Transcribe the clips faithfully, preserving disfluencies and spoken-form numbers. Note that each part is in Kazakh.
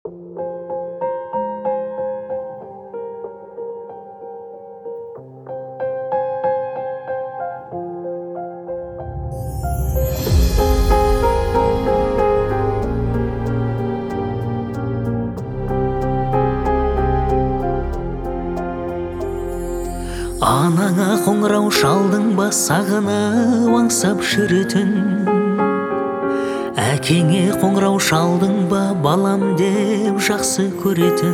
Анаңа қоңырау шалдың ба, сағынып аңсап жүретін? Әкеңе қоңырау шалдың ба, балам деп жақсы көретін?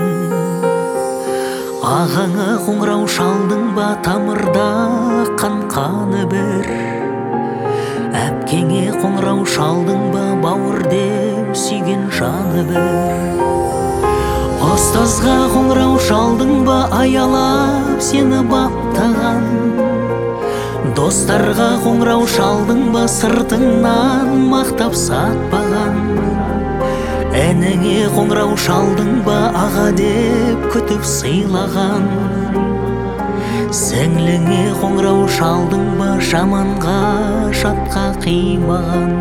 Ағаңа қоңырау шалдың ба, тамырда қан қаны бір? Әпкеңе қоңырау шалдың ба, бауыр деп сүйген жаны бір? Ұстазға қоңырау шалдың ба, аялап сені баптаған? Достарға қоңырау шалдың ба, сыртыңнан мақтап сатпаған? Әніңе қоңырау шалдың ба, аға деп күтіп сыйлаған? Сіңліңе қоңырау шалдың ба, жаманға жатқа қимаған?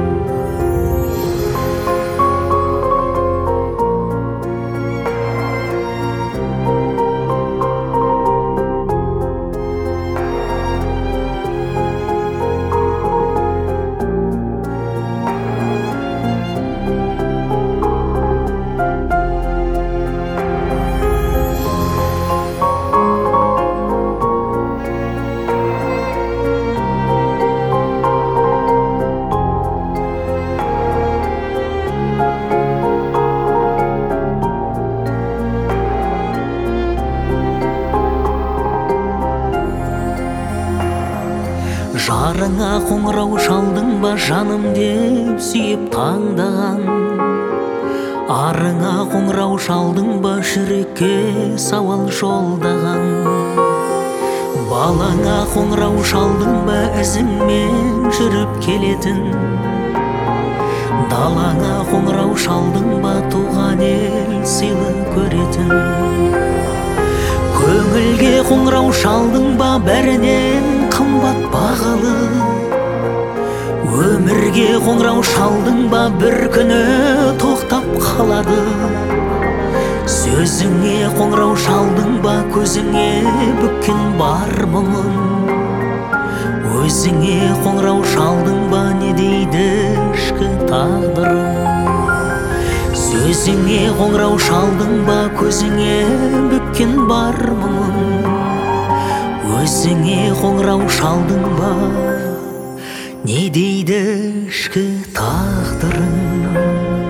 Жарыңа қоңырау шалдың ба, жаным деп сүйіп таңдаған? Арыңа қоңырау шалдың ба, жүрекке сауал жолдаған? Балаңа қоңырау шалдың ба, ізіңмен жүріп келетін? Далаңа қоңырау шалдың ба, туған ел сыйлы көретін? Көңілге қоңырау шалдың ба, бәрінен қымбат бағалы? Өмірге қоңырау шалдың ба, бір күні тоқтап қалады? Сөзіңе қоңырау шалдың ба, көзіңе бүккен бар мұңын? Өзіңе қоңырау шалдың ба, не дейді ішкі тағдырың? Сөзіңе қоңырау шалдың ба, көзіңе бүккен бар мұңын? Өзіңе қоңырау шалдың ба, не дейді ішкі тағдырың?